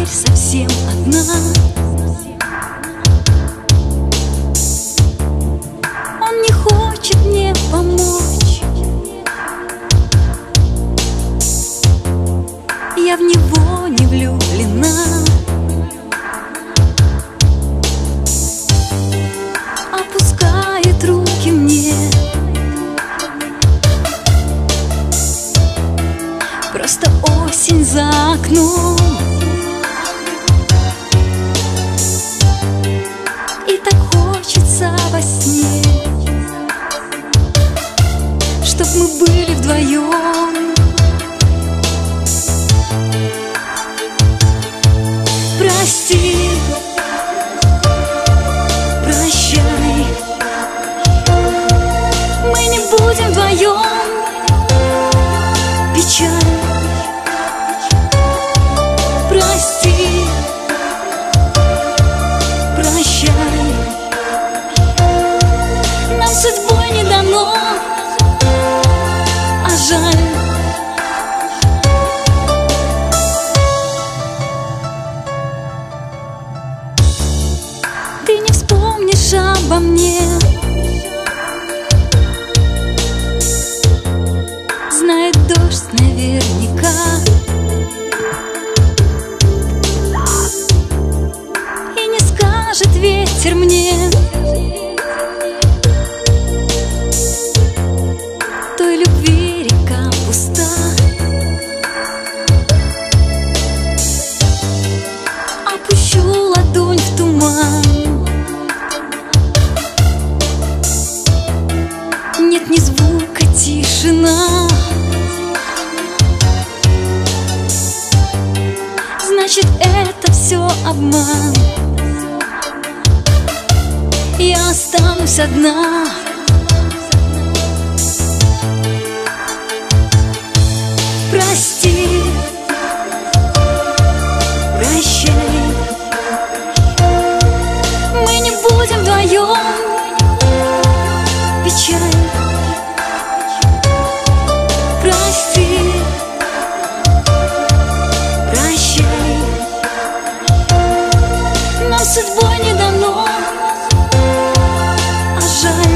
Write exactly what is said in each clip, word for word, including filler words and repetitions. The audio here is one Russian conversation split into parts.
теперь совсем одна. Он не хочет мне помочь, я в него не влюблена. Опускает руки мне, просто осень за окном. И так хочется во сне, чтоб мы были вдвоем. Прости, прощай, мы не будем вдвоем. Печаль, прости, прощай, нам судьбой не дано, а жаль. Ты не вспомнишь обо мне, знает дождь наверняка. И не скажет ветер мне той любви река пуста. Опущу ладонь в туман, нет ни звука, тишина. Значит, это все обман. Я останусь одна. Прости, прощай, мы не будем вдвоем. Печаль, прости, прощай, нам судьбой не дано, а жаль.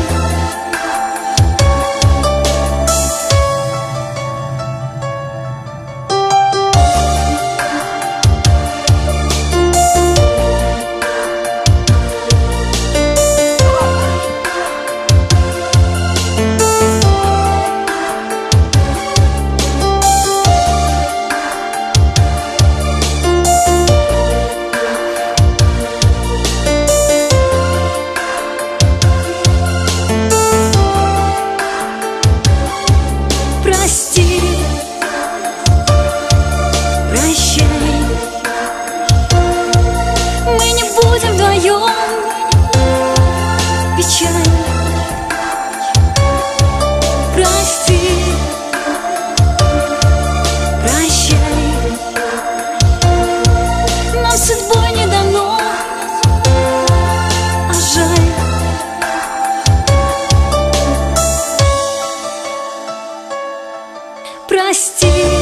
Прости, прощай, мы не будем вдвоем. Печаль, прости, прощай, нам судьбой не дано, а жаль. Прости.